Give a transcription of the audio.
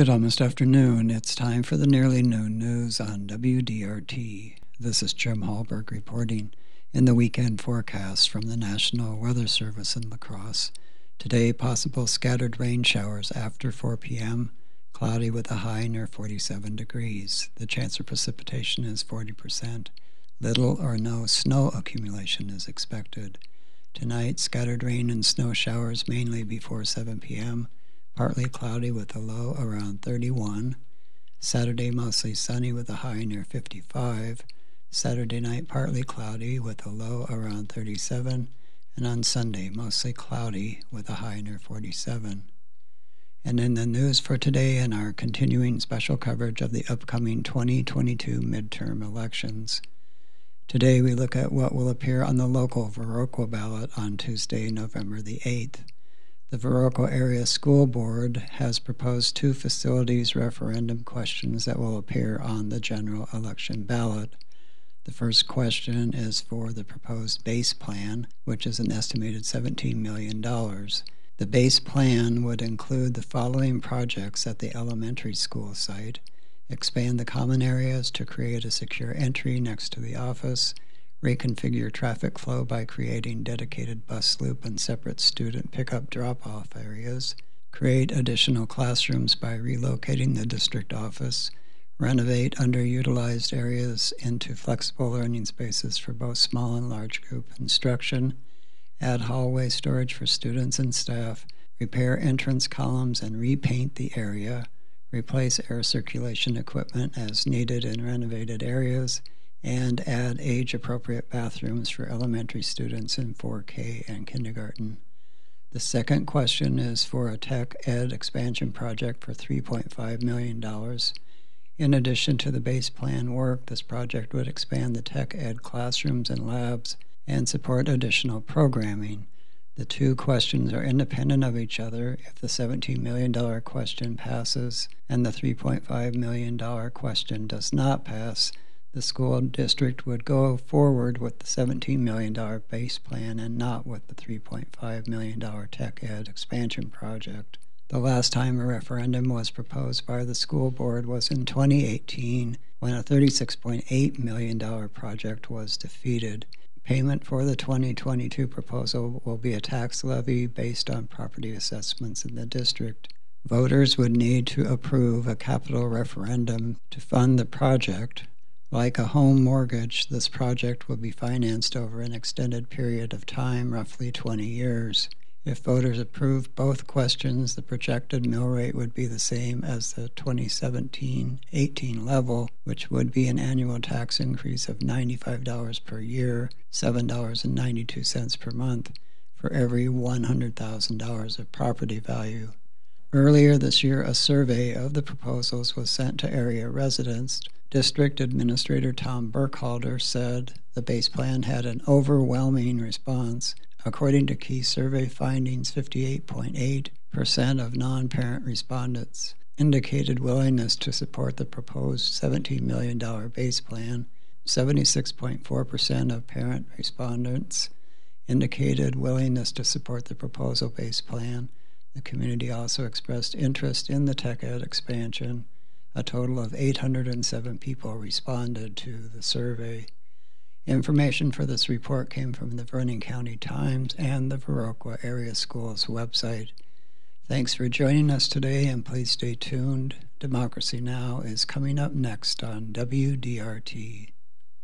Good almost afternoon. It's time for the nearly noon news on WDRT. This is Jim Hallberg reporting in the weekend forecast from the National Weather Service in La Crosse. Today, possible scattered rain showers after 4 p.m., cloudy with a high near 47 degrees. The chance of precipitation is 40%. Little or no snow accumulation is expected. Tonight, scattered rain and snow showers mainly before 7 p.m., partly cloudy with a low around 31. Saturday, mostly sunny with a high near 55. Saturday night, partly cloudy with a low around 37. And on Sunday, mostly cloudy with a high near 47. And in the news for today and our continuing special coverage of the upcoming 2022 midterm elections. Today we look at what will appear on the local Viroqua ballot on Tuesday, November the 8th. The Viroqua Area School Board has proposed 2 facilities referendum questions that will appear on the general election ballot. The first question is for the proposed base plan, which is an estimated $17 million. The base plan would include the following projects at the elementary school site: expand the common areas to create a secure entry next to the office, reconfigure traffic flow by creating dedicated bus loop and separate student pickup drop-off areas, create additional classrooms by relocating the district office, renovate underutilized areas into flexible learning spaces for both small and large group instruction, add hallway storage for students and staff, repair entrance columns and repaint the area, replace air circulation equipment as needed in renovated areas, and add age-appropriate bathrooms for elementary students in 4K and kindergarten. The second question is for a tech ed expansion project for $3.5 million. In addition to the base plan work, this project would expand the tech ed classrooms and labs and support additional programming. The 2 questions are independent of each other. If the $17 million question passes and the $3.5 million question does not pass, the school district would go forward with the $17 million base plan and not with the $3.5 million tech ed expansion project. The last time a referendum was proposed by the school board was in 2018, when a $36.8 million project was defeated. Payment for the 2022 proposal will be a tax levy based on property assessments in the district. Voters would need to approve a capital referendum to fund the project. Like a home mortgage, this project will be financed over an extended period of time, roughly 20 years. If voters approve both questions, the projected mill rate would be the same as the 2017-18 level, which would be an annual tax increase of $95 per year, $7.92 per month, for every $100,000 of property value. Earlier this year, a survey of the proposals was sent to area residents. District Administrator Tom Burkhalter said the base plan had an overwhelming response. According to key survey findings, 58.8% of non-parent respondents indicated willingness to support the proposed $17 million base plan. 76.4% of parent respondents indicated willingness to support the proposal base plan. The community also expressed interest in the tech ed expansion. A total of 807 people responded to the survey. Information for this report came from the Vernon County Times and the Viroqua Area Schools website. Thanks for joining us today, and please stay tuned. Democracy Now! Is coming up next on WDRT.